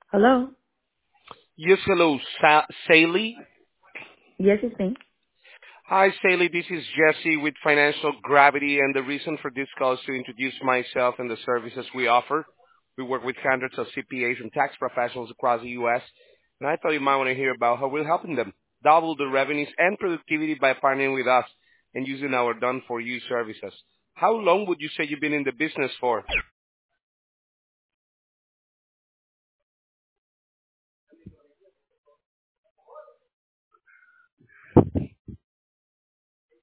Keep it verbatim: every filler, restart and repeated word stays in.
Hello? Yes, hello, Sa- Sally. Yes, it's me. Hi, Sally. This is Jesse with Financial Gravity, and the reason for this call is to introduce myself and the services we offer. We work with hundreds of C P As and tax professionals across the U S, and I thought you might want to hear about how we're helping them double the revenues and productivity by partnering with us and using our done-for-you services. How long would you say you've been in the business for?